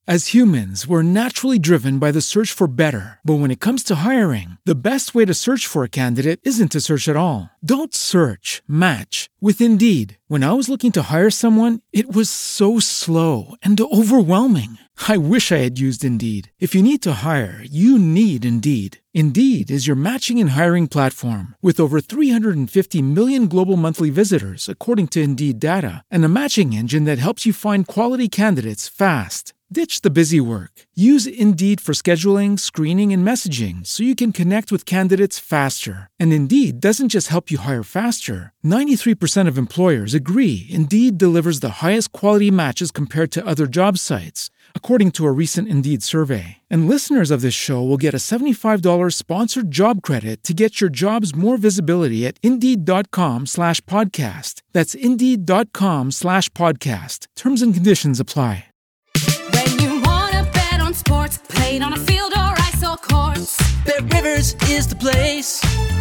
As humans, we're naturally driven by the search for better. But when it comes to hiring, the best way to search for a candidate isn't to search at all. Don't search, match with Indeed. When I was looking to hire someone, it was so slow and overwhelming. I wish I had used Indeed. If you need to hire, you need Indeed. Indeed is your matching and hiring platform with over 350 million global monthly visitors, according to Indeed data, and a matching engine that helps you find quality candidates fast. Ditch the busy work. Use Indeed for scheduling, screening, and messaging so you can connect with candidates faster. And Indeed doesn't just help you hire faster. 93% of employers agree Indeed delivers the highest quality matches compared to other job sites, according to a recent Indeed survey. And listeners of this show will get a $75 sponsored job credit to get your jobs more visibility at Indeed.com/podcast. That's Indeed.com/podcast. Terms and conditions apply. When you wanna bet on sports, played on a field or ice or courts, BetRivers is the place.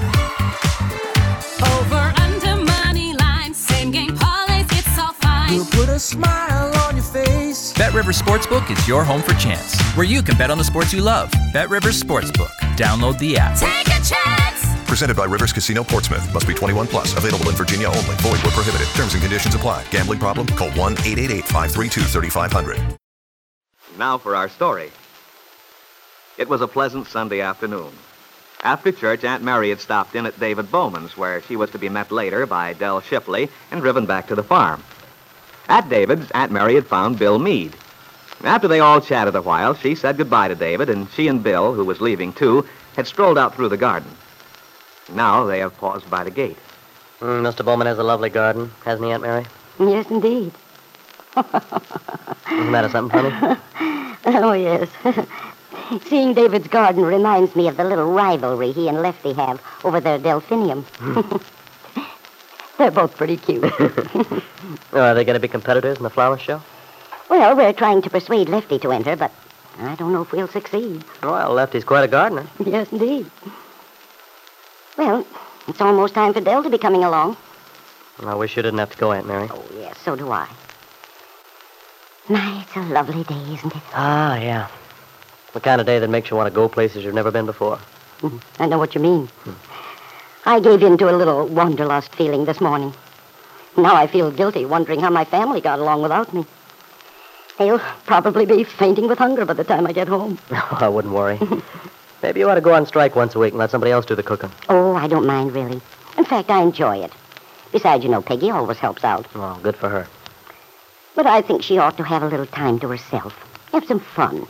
over, under, money line, same game parlays, it's all fine. We'll put a smile on your face. BetRivers Sportsbook is your home for chance, where you can bet on the sports you love. BetRivers Sportsbook. Download the app. Take a chance. Presented by Rivers Casino Portsmouth. Must be 21 plus. Available in Virginia only. Void where prohibited. Terms and conditions apply. Gambling problem? Call 1-888-532-3500. Now for our story. It was a pleasant Sunday afternoon. After church, Aunt Mary had stopped in at David Bowman's, where she was to be met later by Del Shipley and driven back to the farm. At David's, Aunt Mary had found Bill Meade. After they all chatted a while, she said goodbye to David, and she and Bill, who was leaving too, had strolled out through the garden. Now they have paused by the gate. Mr. Bowman has a lovely garden, hasn't he, Aunt Mary? Yes, indeed. Isn't that something funny? Oh, yes. Seeing David's garden reminds me of the little rivalry he and Lefty have over their delphinium. They're both pretty cute. Are they going to be competitors in the flower show? Well, we're trying to persuade Lefty to enter, but I don't know if we'll succeed. Well, Lefty's quite a gardener. Yes, indeed. Well, it's almost time for Del to be coming along. I wish you didn't have to go, Aunt Mary. Oh, yes, so do I. My, it's a lovely day, isn't it? Ah, yeah. The kind of day that makes you want to go places you've never been before. I know what you mean. I gave in to a little wanderlust feeling this morning. Now I feel guilty wondering how my family got along without me. They'll probably be fainting with hunger by the time I get home. Oh, I wouldn't worry. Maybe you ought to go on strike once a week and let somebody else do the cooking. Oh, I don't mind, really. In fact, I enjoy it. Besides, you know, Peggy always helps out. Oh, good for her. But I think she ought to have a little time to herself. Have some fun.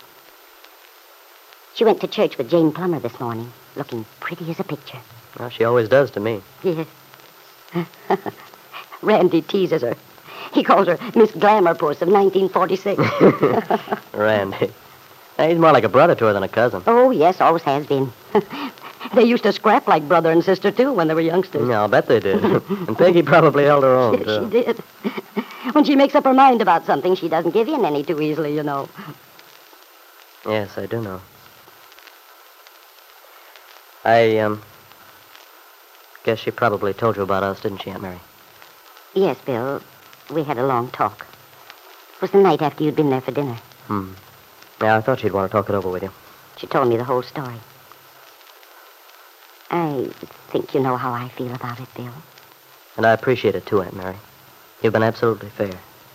She went to church with Jane Plummer this morning, looking pretty as a picture. Well, she always does to me. Yes. Randy teases her. He calls her Miss Glamour Puss of 1946. Randy. He's more like a brother to her than a cousin. Oh, yes, always has been. They used to scrap like brother and sister, too, when they were youngsters. Yeah, I'll bet they did. And Peggy probably held her own, Yes, too. she did. When she makes up her mind about something, she doesn't give in any too easily, you know. Yes, I do know. I guess she probably told you about us, didn't she, Aunt Mary? Yes, Bill. We had a long talk. It was the night after you'd been there for dinner. Yeah, I thought she'd want to talk it over with you. She told me the whole story. I think you know how I feel about it, Bill. And I appreciate it, too, Aunt Mary. You've been absolutely fair.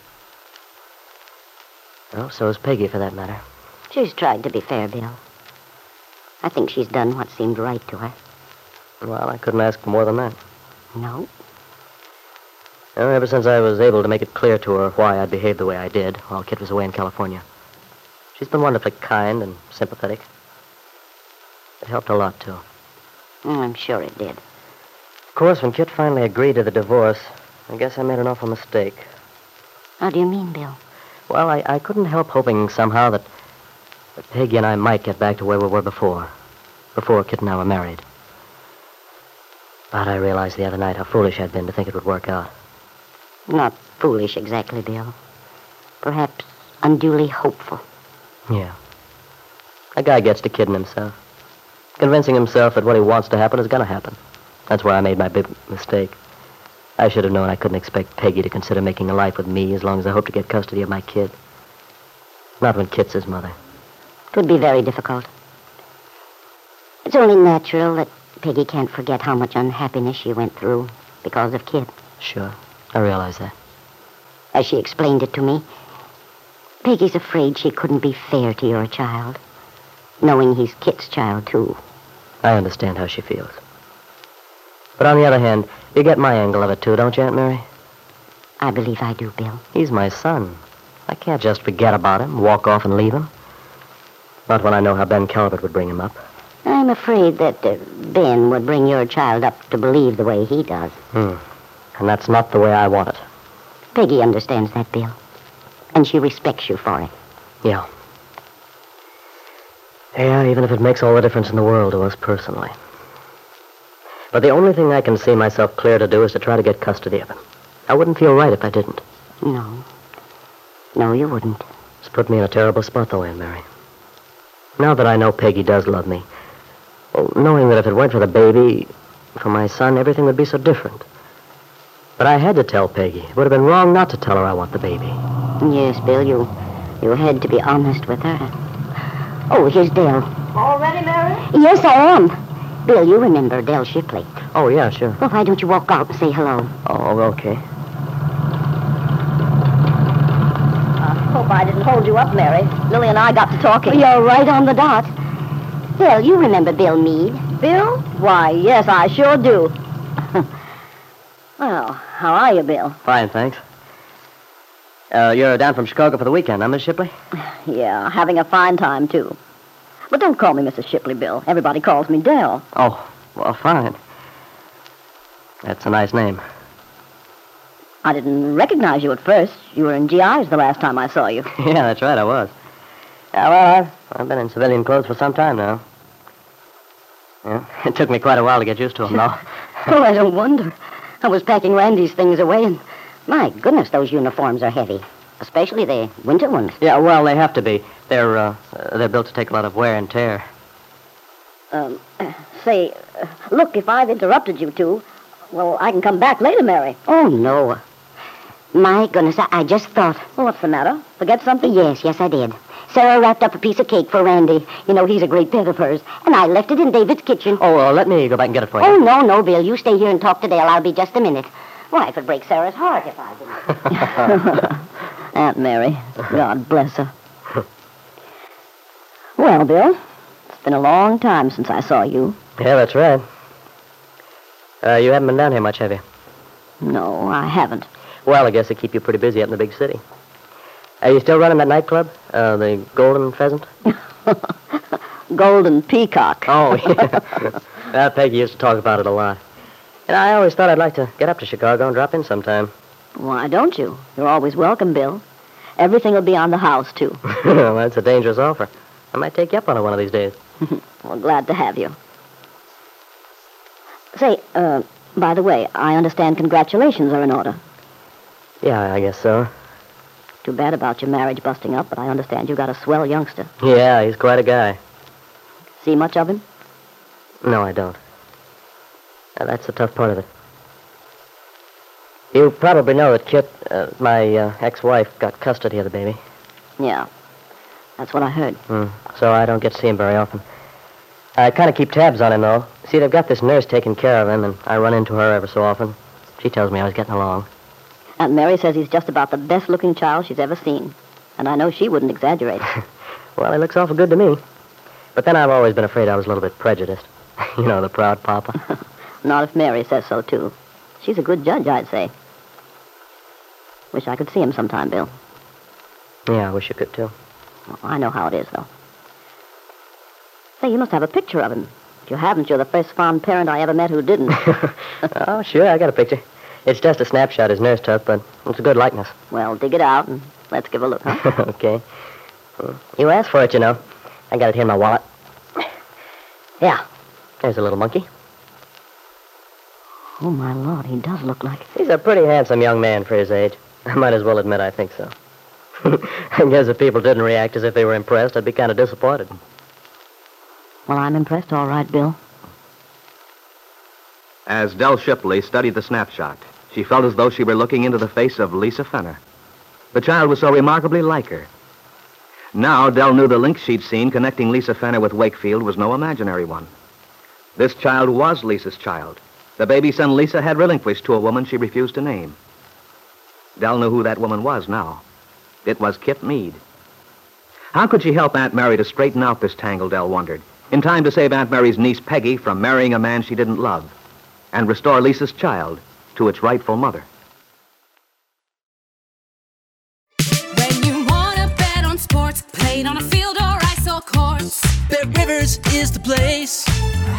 Well, so is Peggy, for that matter. She's tried to be fair, Bill. I think she's done what seemed right to her. Well, I couldn't ask for more than that. No? Well, ever since I was able to make it clear to her why I behaved the way I did while Kit was away in California, she's been wonderfully kind and sympathetic. It helped a lot, too. I'm sure it did. Of course, when Kit finally agreed to the divorce, I guess I made an awful mistake. How do you mean, Bill? Well, I couldn't help hoping somehow that Peggy and I might get back to where we were before Kit and I were married. But I realized the other night how foolish I'd been to think it would work out. Not foolish exactly, Bill. Perhaps unduly hopeful. Yeah. A guy gets to kidding himself. Convincing himself that what he wants to happen is going to happen. That's where I made my big mistake. I should have known I couldn't expect Peggy to consider making a life with me as long as I hoped to get custody of my kid. Not when Kit's his mother. It would be very difficult. It's only natural that Peggy can't forget how much unhappiness she went through because of Kit. Sure, I realize that. As she explained it to me, Peggy's afraid she couldn't be fair to your child, knowing he's Kit's child, too. I understand how she feels. But on the other hand, you get my angle of it, too, don't you, Aunt Mary? I believe I do, Bill. He's my son. I can't just forget about him, walk off and leave him. Not when I know how Ben Calvert would bring him up. I'm afraid that Ben would bring your child up to believe the way he does. And that's not the way I want it. Peggy understands that, Bill. And she respects you for it. Yeah. Yeah, even if it makes all the difference in the world to us personally. But the only thing I can see myself clear to do is to try to get custody of him. I wouldn't feel right if I didn't. No. No, you wouldn't. It's put me in a terrible spot, though, Aunt Mary. Now that I know Peggy does love me, well, knowing that if it weren't for the baby, for my son, everything would be so different. But I had to tell Peggy. It would have been wrong not to tell her I want the baby. Yes, Bill, you had to be honest with her. Oh, here's Dell. All ready, Mary? Yes, I am. Bill, you remember Dell Shipley. Oh, yeah, sure. Well, why don't you walk out and say hello? Oh, okay. Hope I didn't hold you up, Mary. Lily and I got to talking. You're right on the dot. Dell, you remember Bill Meade? Bill? Why, yes, I sure do. Well, how are you, Bill? Fine, thanks. You're down from Chicago for the weekend, huh, Miss Shipley? Yeah, having a fine time, too. But don't call me Mrs. Shipley, Bill. Everybody calls me Dell. Oh, well, fine. That's a nice name. I didn't recognize you at first. You were in GIs the last time I saw you. Yeah, that's right, I was. Yeah, well, I've been in civilian clothes for some time now. Yeah, it took me quite a while to get used to them, though. Oh, I don't wonder. I was packing Randy's things away, and my goodness, those uniforms are heavy. Especially the winter ones. Yeah, well, they have to be. They're built to take a lot of wear and tear. Say, look, if I've interrupted you two, well, I can come back later, Mary. Oh, no. My goodness, I just thought. Well, what's the matter? Forget something? Yes, I did. Sarah wrapped up a piece of cake for Randy. You know, he's a great pet of hers. And I left it in David's kitchen. Oh, let me go back and get it for you. Oh, no, Bill. You stay here and talk to Dale. I'll be just a minute. Why, it would break Sarah's heart if I didn't. Aunt Mary. God bless her. Well, Bill, it's been a long time since I saw you. Yeah, that's right. You haven't been down here much, have you? No, I haven't. Well, I guess they keep you pretty busy out in the big city. Are you still running that nightclub? The Golden Pheasant? Golden Peacock. Oh, yeah. Peggy used to talk about it a lot. And I always thought I'd like to get up to Chicago and drop in sometime. Why don't you? You're always welcome, Bill. Everything will be on the house, too. Well, that's a dangerous offer. I might take you up on it one of these days. Well, glad to have you. Say, by the way, I understand congratulations are in order. Yeah, I guess so. Too bad about your marriage busting up, but I understand you got a swell youngster. Yeah, he's quite a guy. See much of him? No, I don't. That's the tough part of it. You probably know that Kit, my ex-wife, got custody of the baby. Yeah, that's what I heard. So I don't get to see him very often. I kind of keep tabs on him, though. See, they've got this nurse taking care of him, and I run into her ever so often. She tells me I was getting along. Aunt Mary says he's just about the best-looking child she's ever seen. And I know she wouldn't exaggerate. Well, he looks awful good to me. But then I've always been afraid I was a little bit prejudiced. You know, the proud papa. Not if Mary says so, too. She's a good judge, I'd say. Wish I could see him sometime, Bill. Yeah, I wish you could, too. Well, I know how it is, though. Say, you must have a picture of him. If you haven't, you're the first fond parent I ever met who didn't. Oh, sure, I got a picture. It's just a snapshot his nurse took, but it's a good likeness. Well, dig it out and let's give a look, huh? Okay. You asked for it, you know. I got it here in my wallet. Yeah. There's a little monkey. Oh, my Lord, he does look like... He's a pretty handsome young man for his age. I might as well admit I think so. I guess if people didn't react as if they were impressed, I'd be kind of disappointed. Well, I'm impressed, all right, Bill. As Dell Shipley studied the snapshot, she felt as though she were looking into the face of Lisa Fenner. The child was so remarkably like her. Now, Dell knew the link she'd seen connecting Lisa Fenner with Wakefield was no imaginary one. This child was Lisa's child. The baby son Lisa had relinquished to a woman she refused to name. Dell knew who that woman was now. It was Kip Meade. How could she help Aunt Mary to straighten out this tangle, Dell wondered, in time to save Aunt Mary's niece Peggy from marrying a man she didn't love and restore Lisa's child to its rightful mother? When you want to bet on sports, played on a field or ice or courts. Bet Rivers is the place.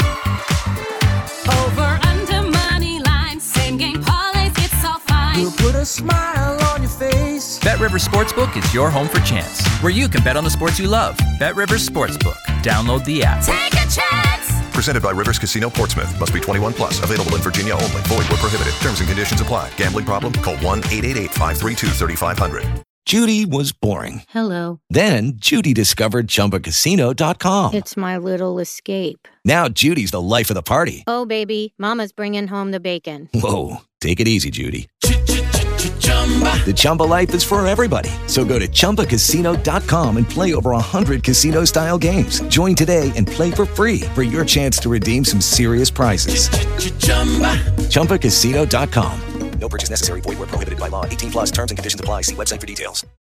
Over, under, money line, same game parlays, it's all fine. We'll put a smile on your face. Bet Rivers Sportsbook is your home for chance, where you can bet on the sports you love. Bet Rivers Sportsbook. Download the app. Take a chance. Presented by Rivers Casino Portsmouth. Must be 21 plus. Available in Virginia only. Void where prohibited. Terms and conditions apply. Gambling problem? Call 1-888-532-3500. Judy was boring. Hello. Then Judy discovered ChumbaCasino.com. It's my little escape. Now Judy's the life of the party. Oh, baby, mama's bringing home the bacon. Whoa, take it easy, Judy. The Chumba life is for everybody. So go to ChumbaCasino.com and play over 100 casino-style games. Join today and play for free for your chance to redeem some serious prizes. ChumbaCasino.com. No purchase necessary. Void where prohibited by law. 18 plus terms and conditions apply. See website for details.